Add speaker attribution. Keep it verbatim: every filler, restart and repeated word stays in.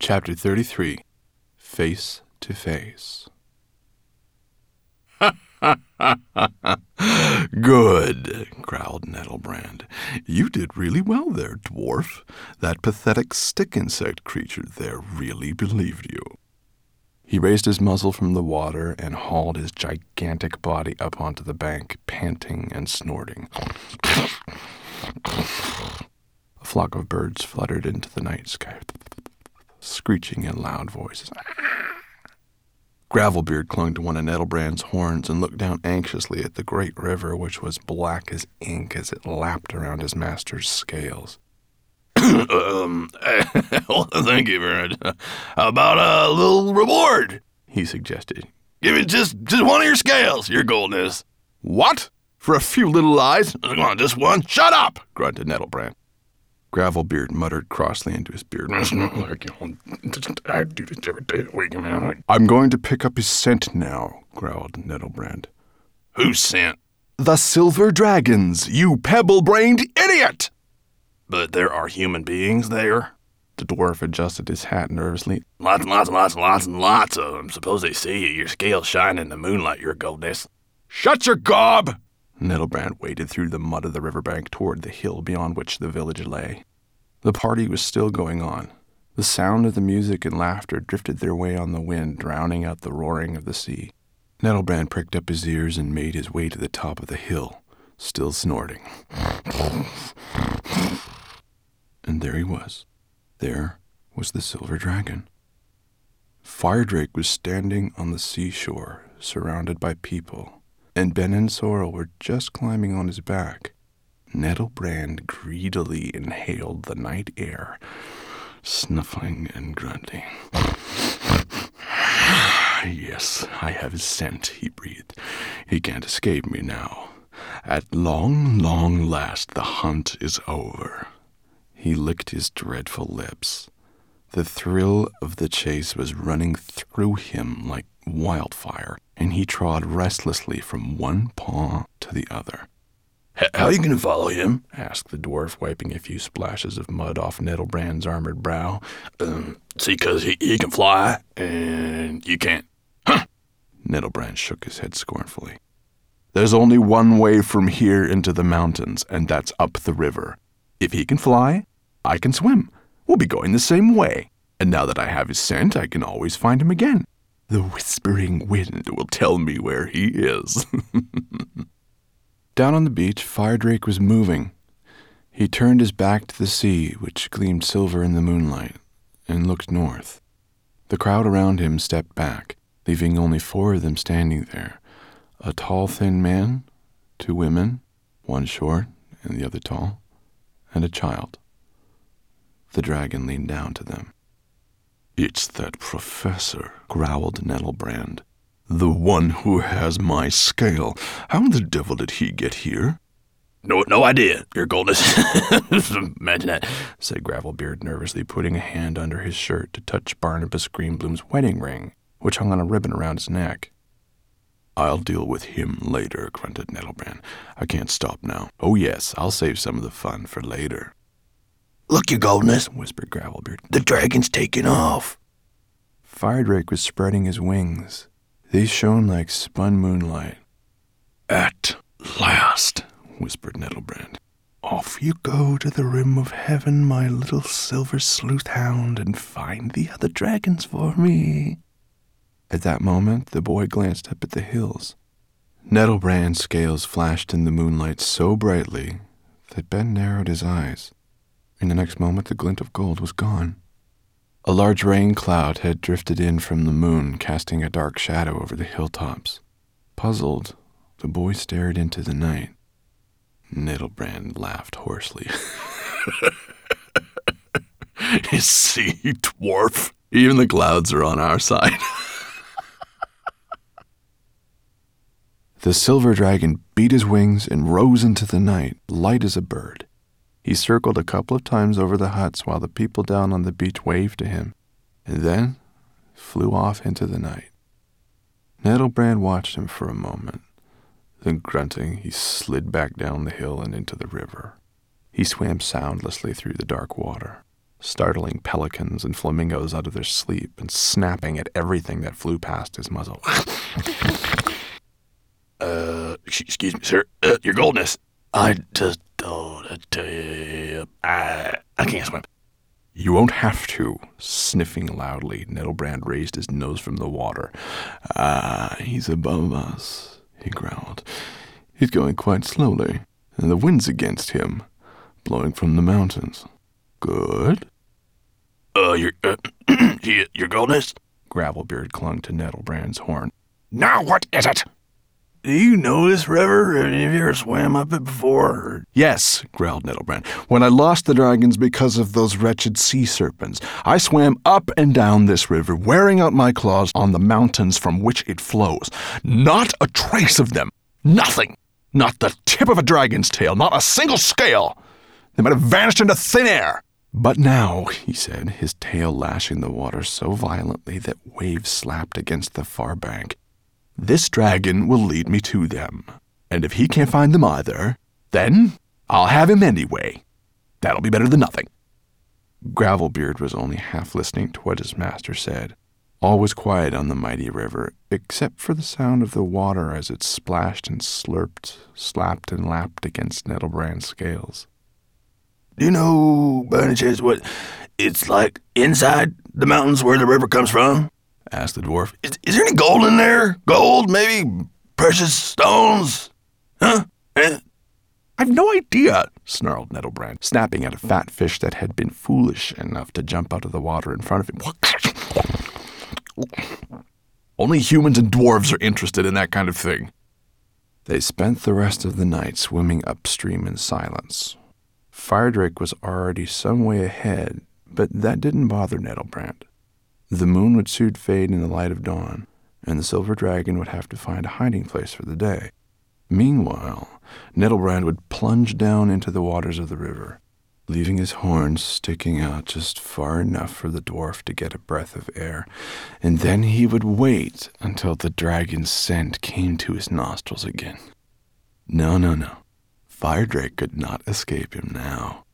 Speaker 1: Chapter thirty-three, Face to Face. "Good," growled Nettlebrand. "You did really well there, dwarf. That pathetic stick insect creature there really believed you." He raised his muzzle from the water and hauled his gigantic body up onto the bank, panting and snorting. A flock of birds fluttered into the night sky, screeching in loud voices. Gravelbeard clung to one of Nettlebrand's horns and looked down anxiously at the great river, which was black as ink as it lapped around his master's scales. um, well, thank you very much. How about a little reward?" he suggested. "Give it just, just one of your scales, your goldness." "What? For a few little lies? Come on, just one." "Shut up!" grunted Nettlebrand. Gravelbeard muttered crossly into his beard. "I do this every day of the week, man." "I'm going to pick up his scent now," growled Nettlebrand. "Whose scent?" "The silver dragons, you pebble-brained idiot!" "But there are human beings there." The dwarf adjusted his hat nervously. "Lots and lots and lots and lots and lots of them. Suppose they see you, your scales shine in the moonlight, your goldness." "Shut your gob!" Nettlebrand waded through the mud of the riverbank toward the hill beyond which the village lay. The party was still going on. The sound of the music and laughter drifted their way on the wind, drowning out the roaring of the sea. Nettlebrand pricked up his ears and made his way to the top of the hill, still snorting. And there he was. There was the silver dragon. Firedrake was standing on the seashore, surrounded by people, and Ben and Sorrel were just climbing on his back. Nettlebrand greedily inhaled the night air, snuffling and grunting. "Yes, I have his scent," he breathed. "He can't escape me now. At long, long last, the hunt is over." He licked his dreadful lips. The thrill of the chase was running through him like wildfire, and he trod restlessly from one paw to the other. "How are you going to follow him?" asked the dwarf, wiping a few splashes of mud off Nettlebrand's armored brow. Um, see, because he, he can fly, and you can't." "Huh!" Nettlebrand shook his head scornfully. "There's only one way from here into the mountains, and that's up the river. If he can fly, I can swim. We'll be going the same way. And now that I have his scent, I can always find him again. The whispering wind will tell me where he is." Down on the beach, Firedrake was moving. He turned his back to the sea, which gleamed silver in the moonlight, and looked north. The crowd around him stepped back, leaving only four of them standing there. A tall, thin man, two women, one short and the other tall, and a child. The dragon leaned down to them. "It's that professor," growled Nettlebrand. "The one who has my scale. How the devil did he get here?" No, no idea, your goldness." "Imagine that," said Gravelbeard nervously, putting a hand under his shirt to touch Barnabas Greenbloom's wedding ring, which hung on a ribbon around his neck. "I'll deal with him later," grunted Nettlebrand. "I can't stop now. Oh yes, I'll save some of the fun for later." "Look, your goldness," whispered Gravelbeard. "The dragon's taking off." Firedrake was spreading his wings. They shone like spun moonlight. "At last," whispered Nettlebrand. "Off you go to the rim of heaven, my little silver sleuth hound, and find the other dragons for me." At that moment, the boy glanced up at the hills. Nettlebrand's scales flashed in the moonlight so brightly that Ben narrowed his eyes. In the next moment, the glint of gold was gone. A large rain cloud had drifted in from the moon, casting a dark shadow over the hilltops. Puzzled, the boy stared into the night. Nettlebrand laughed hoarsely. "See, dwarf, even the clouds are on our side." The silver dragon beat his wings and rose into the night, light as a bird. He circled a couple of times over the huts while the people down on the beach waved to him, and then flew off into the night. Nettlebrand watched him for a moment. Then, grunting, he slid back down the hill and into the river. He swam soundlessly through the dark water, startling pelicans and flamingos out of their sleep and snapping at everything that flew past his muzzle.
Speaker 2: uh, excuse me, sir. Uh, your goldness. I just don't tell you. I, I can't swim.
Speaker 1: You won't have to. Sniffing loudly, Nettlebrand raised his nose from the water. Ah, he's above us, he growled. He's going quite slowly, and the wind's against him, blowing from the mountains. Good.
Speaker 2: Uh, your, uh, your goldness?
Speaker 1: Gravelbeard clung to Nettlebrand's horn.
Speaker 2: Now what is it? Do you know this river? Have you ever swam up it before?
Speaker 1: Yes, growled Nettlebrand. When I lost the dragons because of those wretched sea serpents, I swam up and down this river, wearing out my claws on the mountains from which it flows. Not a trace of them. Nothing. Not the tip of a dragon's tail. Not a single scale. They might have vanished into thin air. But now, he said, his tail lashing the water so violently that waves slapped against the far bank, this dragon will lead me to them. And if he can't find them either, then I'll have him anyway. That'll be better than nothing. Gravelbeard was only half listening to what his master said. All was quiet on the mighty river, except for the sound of the water as it splashed and slurped, slapped and lapped against Nettlebrand's scales.
Speaker 2: Do you know, by any chance, what it's like inside the mountains where the river comes from? Asked the dwarf. Is, is there any gold in there? Gold, maybe precious stones? Huh? Eh?
Speaker 1: I've no idea, snarled Nettlebrand, snapping at a fat fish that had been foolish enough to jump out of the water in front of him. Only humans and dwarves are interested in that kind of thing. They spent the rest of the night swimming upstream in silence. Firedrake was already some way ahead, but that didn't bother Nettlebrand. The moon would soon fade in the light of dawn, and the silver dragon would have to find a hiding place for the day. Meanwhile, Nettlebrand would plunge down into the waters of the river, leaving his horns sticking out just far enough for the dwarf to get a breath of air, and then he would wait until the dragon's scent came to his nostrils again. No, no, no. Firedrake could not escape him now.